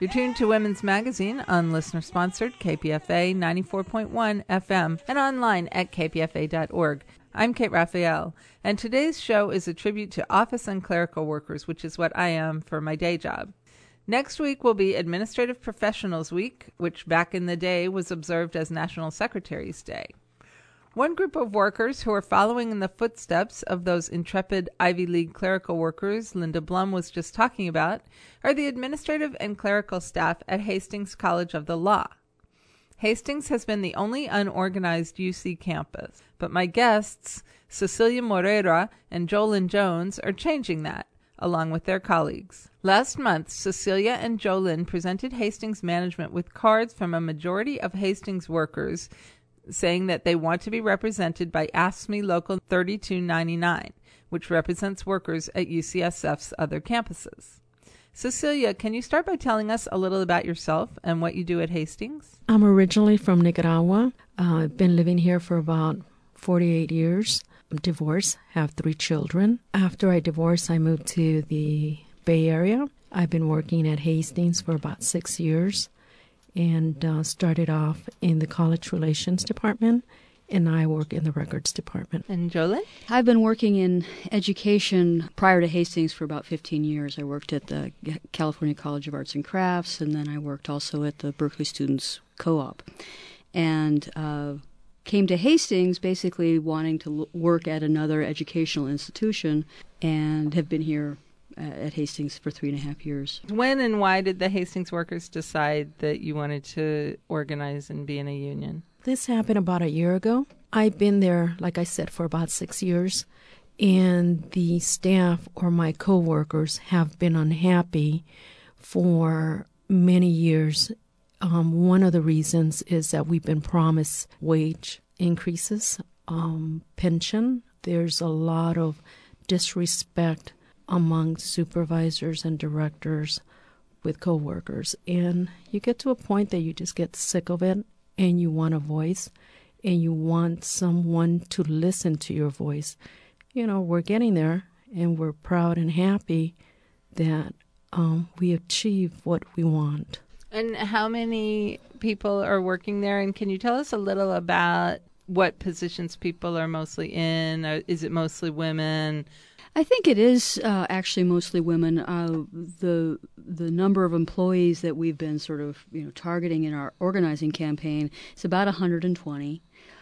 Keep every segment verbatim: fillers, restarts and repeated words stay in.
You're tuned to Women's Magazine on listener-sponsored K P F A ninety-four point one F M and online at k p f a dot org. I'm Kate Raphael, and today's show is a tribute to office and clerical workers, which is what I am for my day job. Next week will be Administrative Professionals Week, which back in the day was observed as National Secretaries' Day. One group of workers who are following in the footsteps of those intrepid Ivy League clerical workers Linda Blum was just talking about are the administrative and clerical staff at Hastings College of the Law. Hastings has been the only unorganized U C campus, but my guests, Cecilia Moreira and Jolyn Jones, are changing that, along with their colleagues. Last month, Cecilia and Jolyn presented Hastings management with cards from a majority of Hastings workers saying that they want to be represented by AFSCME Local thirty-two ninety-nine, which represents workers at U C S F's other campuses. Cecilia, can you start by telling us a little about yourself and what you do at Hastings? I'm originally from Nicaragua. Uh, I've been living here for about forty-eight years. I'm divorced, have three children. After I divorced, I moved to the Bay Area. I've been working at Hastings for about six years. And uh, started off in the College Relations Department, and I work in the Records Department. And Jolyn? I've been working in education prior to Hastings for about fifteen years. I worked at the California College of Arts and Crafts, and then I worked also at the Berkeley Students Co-op. And uh, came to Hastings basically wanting to l- work at another educational institution, and have been here at Hastings for three and a half years. When and why did the Hastings workers decide that you wanted to organize and be in a union? This happened about a year ago. I've been there, like I said, for about six years, and the staff or my coworkers have been unhappy for many years. Um, one of the reasons is that we've been promised wage increases, um, pension. There's a lot of disrespect among supervisors and directors with coworkers. And you get to a point that you just get sick of it and you want a voice and you want someone to listen to your voice. You know, we're getting there and we're proud and happy that um, we achieve what we want. And how many people are working there? And can you tell us a little about what positions people are mostly in? Or is it mostly women? I think it is uh, actually mostly women. Uh, the the number of employees that we've been sort of you know targeting in our organizing campaign is about one hundred twenty.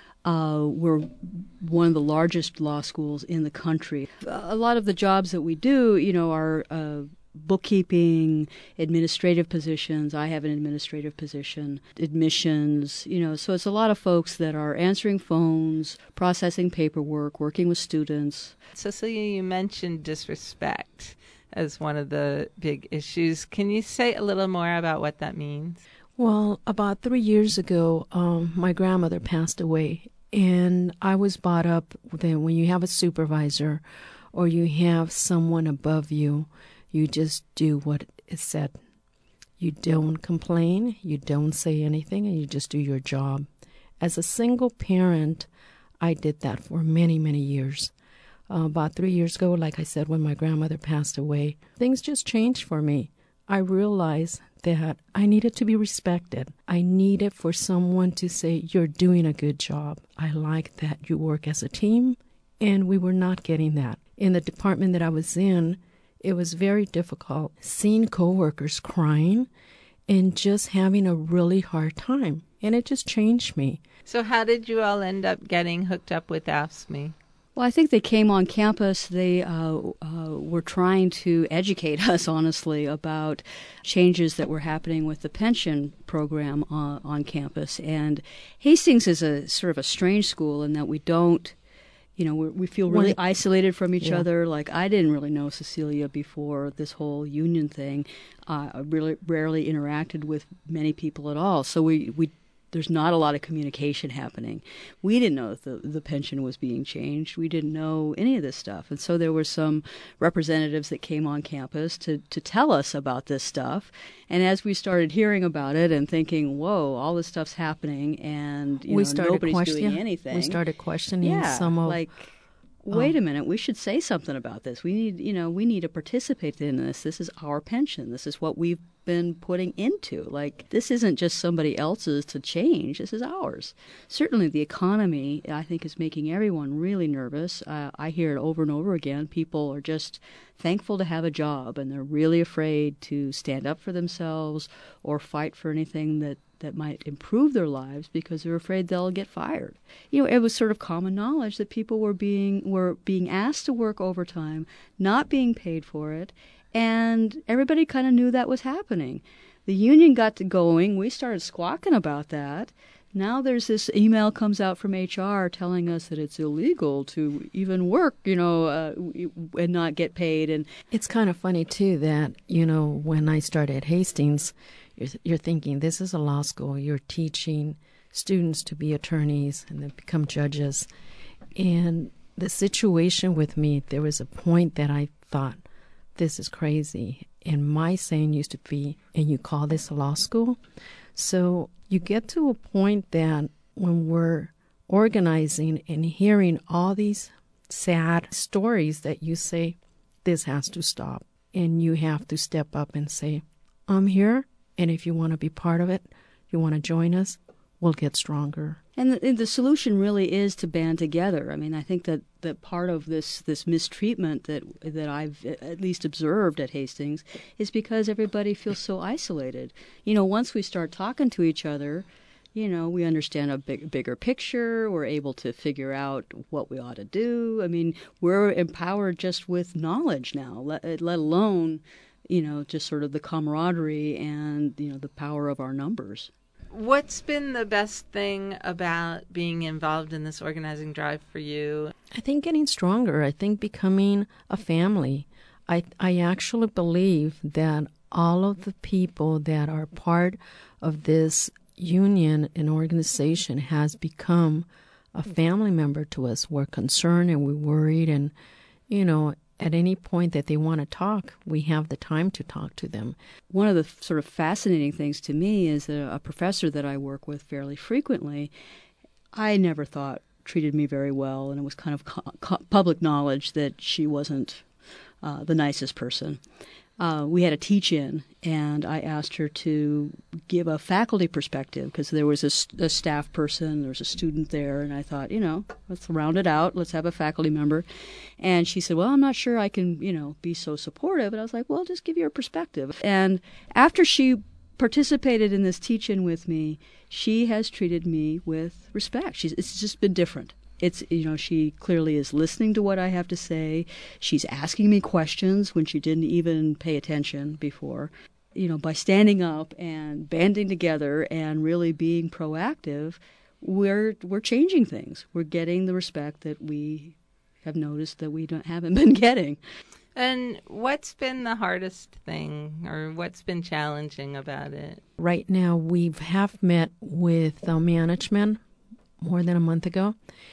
Uh, we're one of the largest law schools in the country. A lot of the jobs that we do, you know, are uh, bookkeeping, administrative positions. I have an administrative position, admissions, you know, so it's a lot of folks that are answering phones, processing paperwork, working with students. Cecilia, you mentioned disrespect as one of the big issues. Can you say a little more about what that means? Well, about three years ago, um, my grandmother passed away, and I was brought up that when you have a supervisor or you have someone above you, you just do what is said. You don't complain, you don't say anything, and you just do your job. As a single parent, I did that for many, many years. Uh, about three years ago, like I said, when my grandmother passed away, things just changed for me. I realized that I needed to be respected. I needed for someone to say, you're doing a good job. I like that you work as a team, and we were not getting that. In the department that I was in, it was very difficult seeing coworkers crying and just having a really hard time. And it just changed me. So how did you all end up getting hooked up with AFSCME? Well, I think they came on campus. They uh, uh, were trying to educate us, honestly, about changes that were happening with the pension program uh, on campus. And Hastings is a sort of a strange school in that we don't, you know, we're, we feel really When, isolated from each yeah. other. Like, I didn't really know Cecilia before this whole union thing. Uh, I really rarely interacted with many people at all. So we, we there's not a lot of communication happening. We didn't know that the, the pension was being changed. We didn't know any of this stuff. And so there were some representatives that came on campus to, to tell us about this stuff. And as we started hearing about it and thinking, whoa, all this stuff's happening and you we know, started nobody's question, doing anything. We started questioning yeah, some of... like, wait a minute, we should say something about this. We need, you know, we need to participate in this. This is our pension. This is what we've been putting into. Like, this isn't just somebody else's to change. This is ours. Certainly the economy, I think, is making everyone really nervous. Uh, I hear it over and over again. People are just thankful to have a job, and they're really afraid to stand up for themselves or fight for anything that that might improve their lives because they're afraid they'll get fired. You know, it was sort of common knowledge that people were being were being asked to work overtime, not being paid for it, and everybody kind of knew that was happening. The union got to going. We started squawking about that. Now there's this email comes out from H R telling us that it's illegal to even work, you know, uh, and not get paid. And it's kind of funny, too, that, you know, when I started at Hastings, you're, you're thinking this is a law school. You're teaching students to be attorneys and then become judges. And the situation with me, there was a point that I thought, this is crazy. And my saying used to be, and you call this a law school? So you get to a point that when we're organizing and hearing all these sad stories that you say, this has to stop. And you have to step up and say, I'm here. And if you want to be part of it, you want to join us, we'll get stronger. And the, the solution really is to band together. I mean, I think that, that part of this, this mistreatment that that I've at least observed at Hastings is because everybody feels so isolated. You know, once we start talking to each other, you know, we understand a big, bigger picture. We're able to figure out what we ought to do. I mean, we're empowered just with knowledge now, let, let alone, you know, just sort of the camaraderie and, you know, the power of our numbers. What's been the best thing about being involved in this organizing drive for you? I think getting stronger. I think becoming a family. I I actually believe that all of the people that are part of this union and organization has become a family member to us. We're concerned and we're worried, and, you know, at any point that they want to talk, we have the time to talk to them. One of the sort of fascinating things to me is that a professor that I work with fairly frequently, I never thought treated me very well, and it was kind of co- co- public knowledge that she wasn't uh, the nicest person. Uh, we had a teach-in, and I asked her to give a faculty perspective because there was a, a staff person, there was a student there, and I thought, you know, let's round it out. Let's have a faculty member. And she said, well, I'm not sure I can, you know, be so supportive. And I was like, well, just give your perspective. And after she participated in this teach-in with me, she has treated me with respect. She's, it's just been different. It's, you know, she clearly is listening to what I have to say. She's asking me questions when she didn't even pay attention before. You know, by standing up and banding together and really being proactive, we're we're changing things. We're getting the respect that we have noticed that we don't haven't been getting. And what's been the hardest thing, or what's been challenging about it? Right now, we have met with the management more than a month ago.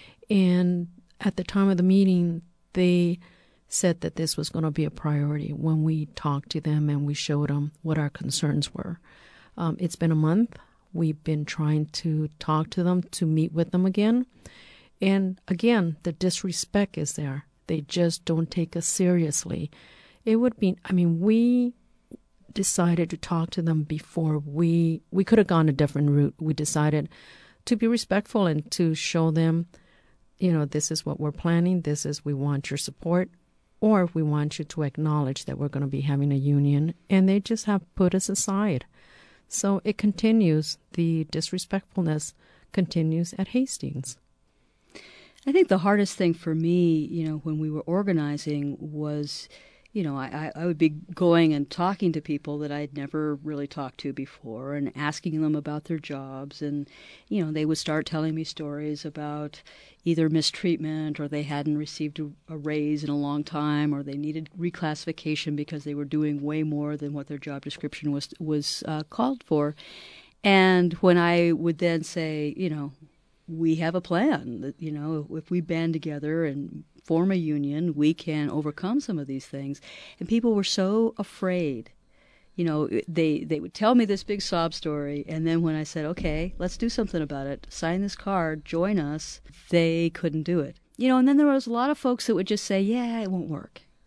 And at the time of the meeting, they said that this was going to be a priority when we talked to them and we showed them what our concerns were. Um, it's been a month. We've been trying to talk to them, to meet with them again. And again, the disrespect is there. They just don't take us seriously. It would be, I mean, we decided to talk to them before we, we could have gone a different route. We decided to be respectful and to show them, you know, this is what we're planning. This is, we want your support, or we want you to acknowledge that we're going to be having a union. And they just have put us aside. So it continues. The disrespectfulness continues at Hastings. I think the hardest thing for me, you know, when we were organizing was, you know, I, I would be going and talking to people that I'd never really talked to before and asking them about their jobs. And, you know, they would start telling me stories about either mistreatment, or they hadn't received a, a raise in a long time, or they needed reclassification because they were doing way more than what their job description was, was uh, called for. And when I would then say, you know, we have a plan that, you know, if we band together and form a union, we can overcome some of these things. And people were so afraid. You know, they, they would tell me this big sob story, and then when I said, okay, let's do something about it, sign this card, join us, they couldn't do it. You know, and then there was a lot of folks that would just say, yeah, it won't work.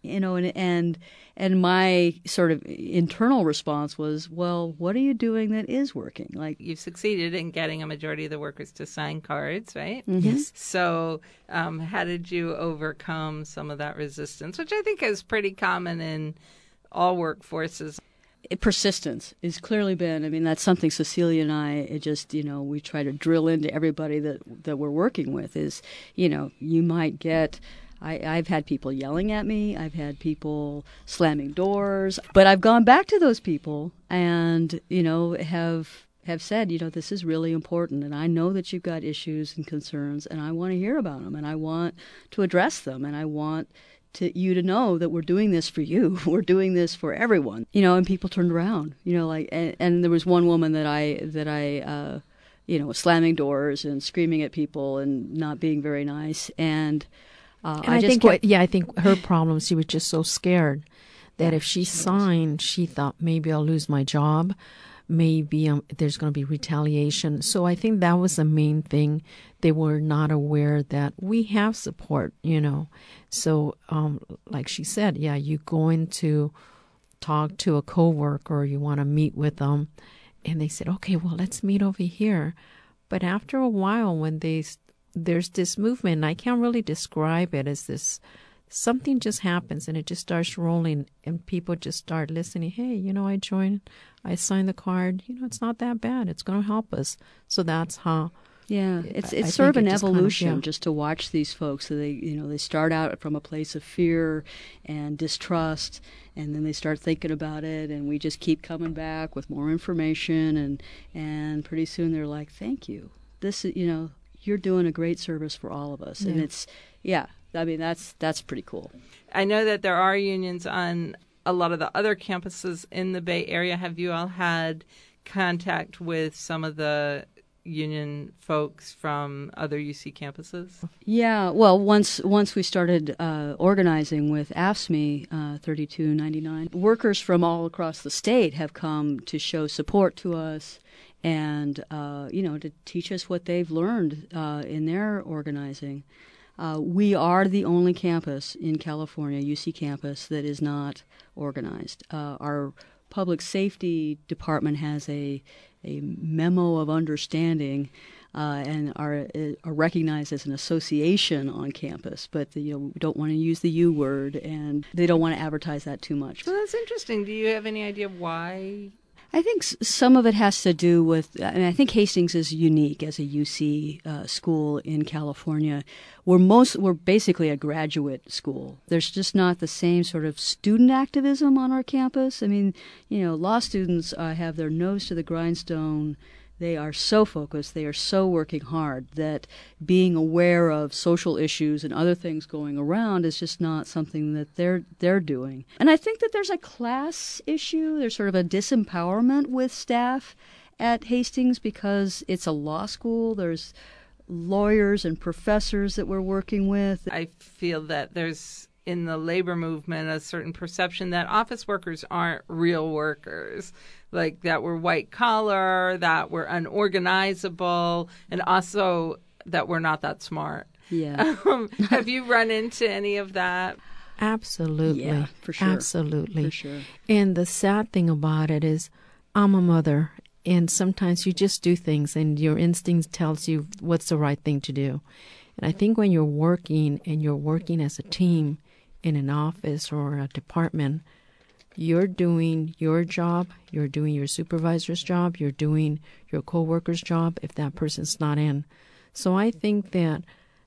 You know, and and and my sort of internal response was, well, what are you doing that is working? Like, you've succeeded in getting a majority of the workers to sign cards, right? mm-hmm. Yes. So um, how did you overcome some of that resistance, which I think is pretty common in all workforces? Persistence has clearly been, I mean, that's something Cecilia and I, it just, you know, we try to drill into everybody that, that we're working with is, you know, you might get, I, I've had people yelling at me, I've had people slamming doors, but I've gone back to those people and, you know, have have said, you know, this is really important and I know that you've got issues and concerns and I want to hear about them and I want to address them and I want to you to know that we're doing this for you. We're doing this for everyone. You know, and people turned around, you know, like, and, and there was one woman that I, that I, uh, you know, was slamming doors and screaming at people and not being very nice. And, uh, And I, I just think, kept, what, yeah, I think her problem, she was just so scared that if she signed, she thought maybe I'll lose my job. Maybe um, there's going to be retaliation. So I think that was the main thing. They were not aware that we have support, you know. So um, like she said, yeah, you go in to talk to a coworker or you want to meet with them. And they said, okay, well, let's meet over here. But after a while, when they there's this movement, and I can't really describe it as this, something just happens and it just starts rolling and people just start listening. Hey, you know, I joined, I signed the card. You know, it's not that bad. It's going to help us. So that's how. Yeah, it's I- it's I sort of think an it just kind of- evolution yeah. just to watch these folks. So they, you know, they start out from a place of fear and distrust, and then they start thinking about it, and we just keep coming back with more information, and and pretty soon they're like, "Thank you. This is, you know, you're doing a great service for all of us," and Yeah. it's, yeah, I mean that's that's pretty cool. I know that there are unions on a lot of the other campuses in the Bay Area. Have you all had contact with some of the union folks from other U C campuses? Yeah, well, once once we started uh, organizing with A F S M E uh, thirty-two ninety-nine, workers from all across the state have come to show support to us and, uh, you know, to teach us what they've learned uh, in their organizing. Uh, we are the only campus in California, U C campus, that is not organized. Uh, our public safety department has a a memo of understanding uh, and are, are recognized as an association on campus, but the, you know, we don't want to use the U word, and they don't want to advertise that too much. So that's interesting. Do you have any idea why? I think s- some of it has to do with, and I think Hastings is unique as a U C uh, school in California. We're most, we're basically a graduate school. There's just not the same sort of student activism on our campus. I mean, you know, law students uh, have their nose to the grindstone. They are so focused, they are so working hard that being aware of social issues and other things going around is just not something that they're they're doing. And I think that there's a class issue. There's sort of a disempowerment with staff at Hastings because it's a law school. There's lawyers and professors that we're working with. I feel that there's in the labor movement a certain perception that office workers aren't real workers, like that we're white collar, that we're unorganizable, and also that we're not that smart. Yeah. Um, have you run into any of that? Absolutely. Yeah, for sure. Absolutely. For sure. And the sad thing about it is I'm a mother, and sometimes you just do things and your instinct tells you what's the right thing to do. And I think when you're working and you're working as a team in an office or a department, you're doing your job, you're doing your supervisor's job, you're doing your coworker's job if that person's not in. So I think that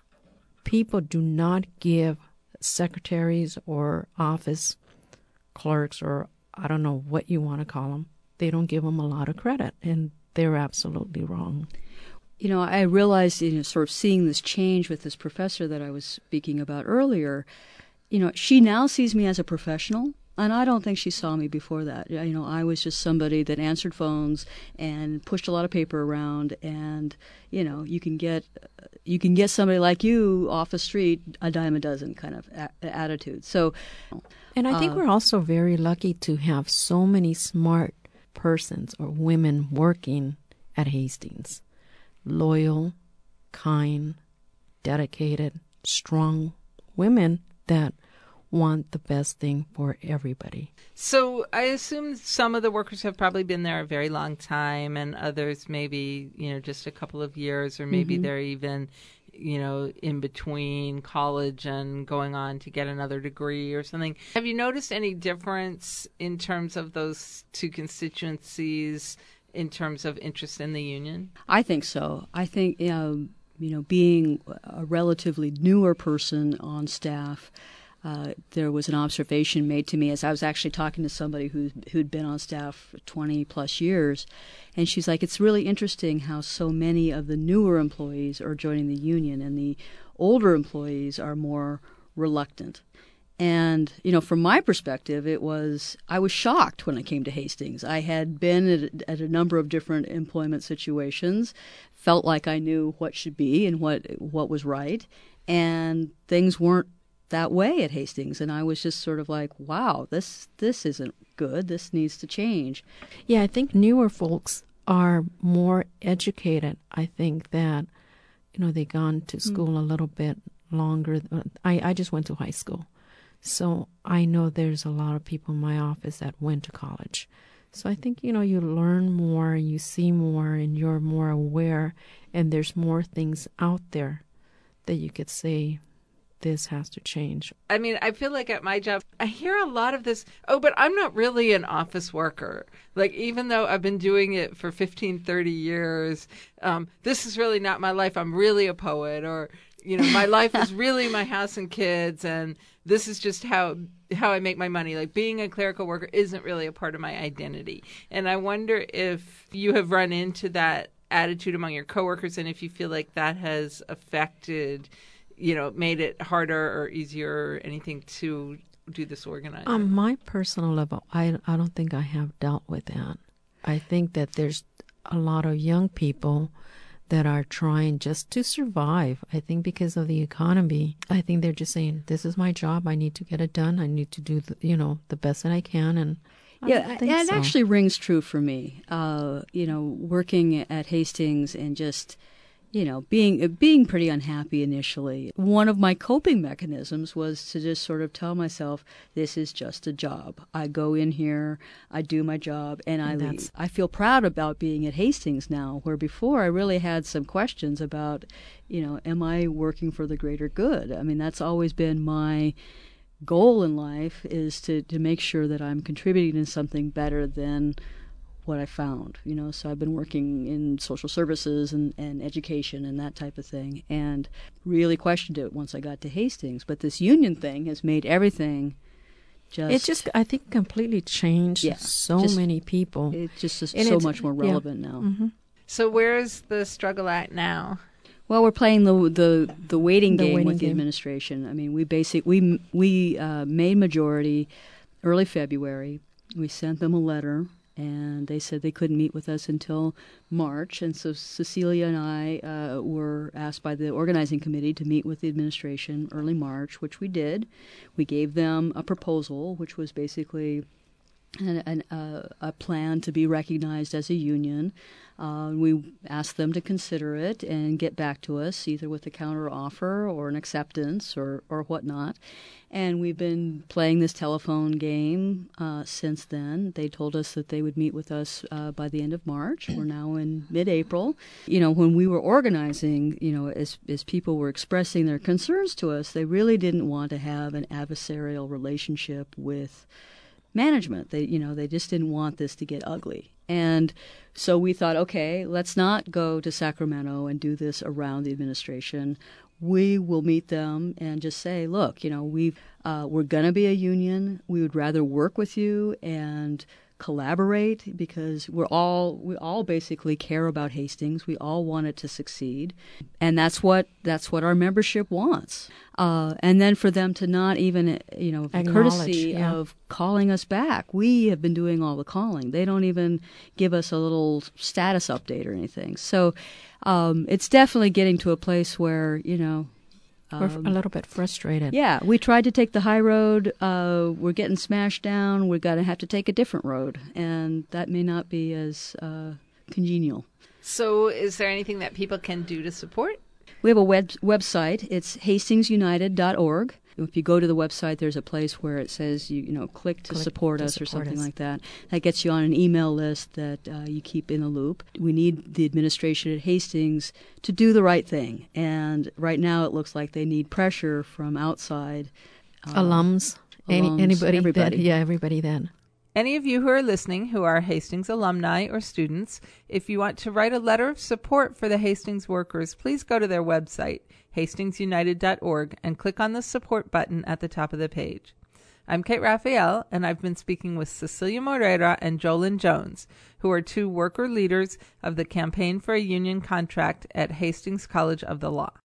people do not give secretaries or office clerks, or I don't know what you want to call them, they don't give them a lot of credit, and they're absolutely wrong. You know, I realized, you know, sort of seeing this change with this professor that I was speaking about earlier, you know, she now sees me as a professional, and I don't think she saw me before that. You know, I was just somebody that answered phones and pushed a lot of paper around, and, you know, you can get you can get somebody like you off the street a dime a dozen kind of a- attitude. So, and I think uh, we're also very lucky to have so many smart persons or women working at Hastings. Loyal, kind, dedicated, strong women that want the best thing for everybody. So I assume some of the workers have probably been there a very long time, and others maybe, you know, just a couple of years, or maybe mm-hmm. they're even, you know, in between college and going on to get another degree or something. Have you noticed any difference in terms of those two constituencies in terms of interest in the union? I think so. I think, um, you know, being a relatively newer person on staff, Uh, there was an observation made to me as I was actually talking to somebody who, who'd been on staff for twenty plus years. And she's like, it's really interesting how so many of the newer employees are joining the union and the older employees are more reluctant. And, you know, from my perspective, it was, I was shocked when I came to Hastings. I had been at, at a number of different employment situations, felt like I knew what should be and what what was right, and things weren't that way at Hastings. And I was just sort of like, wow, this this isn't good. This needs to change. Yeah, I think newer folks are more educated. I think that, you know, they've gone to school mm. a little bit longer. I, I just went to high school. So I know there's a lot of people in my office that went to college. So I think, you know, you learn more and you see more and you're more aware, and there's more things out there that you could say, this has to change. I mean, I feel like at my job, I hear a lot of this, oh, but I'm not really an office worker. Like, even though I've been doing it for fifteen, thirty years, um, this is really not my life. I'm really a poet, or, you know, my life is really my house and kids, and this is just how how I make my money. Like, being a clerical worker isn't really a part of my identity. And I wonder if you have run into that attitude among your coworkers, and if you feel like that has affected, you know, made it harder or easier or anything to do this organizing? On my personal level, I, I don't think I have dealt with that. I think that there's a lot of young people that are trying just to survive. I think because of the economy, I think they're just saying, this is my job. I need to get it done. I need to do, the, you know, the best that I can. And I yeah, it so. actually rings true for me. Uh, you know, working at Hastings and just, you know, being being pretty unhappy initially. One of my coping mechanisms was to just sort of tell myself, this is just a job. I go in here, I do my job, and I and leave. I feel proud about being at Hastings now, where before I really had some questions about, you know, am I working for the greater good? I mean, that's always been my goal in life, is to, to make sure that I'm contributing to something better than what I found, you know. So I've been working in social services and, and education and that type of thing, and really questioned it once I got to Hastings. But this union thing has made everything just... It just, I think, completely changed yeah, so just, many people. It just is so much more relevant yeah. now. Mm-hmm. So where's the struggle at now? Well, we're playing the the, the waiting the game waiting with the game. administration. I mean, we basic we we uh, made majority early February. We sent them a letter, and they said they couldn't meet with us until March. And so Cecilia and I uh, were asked by the organizing committee to meet with the administration early March, which we did. We gave them a proposal, which was basically an, an, uh, a plan to be recognized as a union. Uh, we asked them to consider it and get back to us, either with a counter offer or an acceptance or, or whatnot. And we've been playing this telephone game uh, since then. They told us that they would meet with us uh, by the end of March. We're now in mid-April. You know, when we were organizing, you know, as, as people were expressing their concerns to us, they really didn't want to have an adversarial relationship with management. They, you know, they just didn't want this to get ugly. And so we thought, okay, let's not go to Sacramento and do this around the administration. We will meet them and just say, look, you know, we've, uh, we're going to be a union. We would rather work with you and collaborate, because we're all we all basically care about Hastings. We all want it to succeed, and that's what that's what our membership wants. Uh, and then for them to not even, you know, the courtesy yeah. of calling us back. We have been doing all the calling. They don't even give us a little status update or anything. So um, it's definitely getting to a place where, you know, We're Um, a little bit frustrated. Yeah, we tried to take the high road. Uh, we're getting smashed down. We're going to have to take a different road, and that may not be as uh, congenial. So is there anything that people can do to support? We have a web website. It's hastings united dot org. if you go to the website, there's a place where it says, you, you know, click to Click support to us or support something us. like that. That gets you on an email list that uh, you keep in the loop. We need the administration at Hastings to do the right thing. And right now it looks like they need pressure from outside. Uh, Alums, any, alums, anybody, everybody. That, yeah, everybody then. Any of you who are listening who are Hastings alumni or students, if you want to write a letter of support for the Hastings workers, please go to their website, hastings united dot org, and click on the support button at the top of the page. I'm Kate Raphael, and I've been speaking with Cecilia Moreira and Jolyn Jones, who are two worker leaders of the Campaign for a Union Contract at Hastings College of the Law.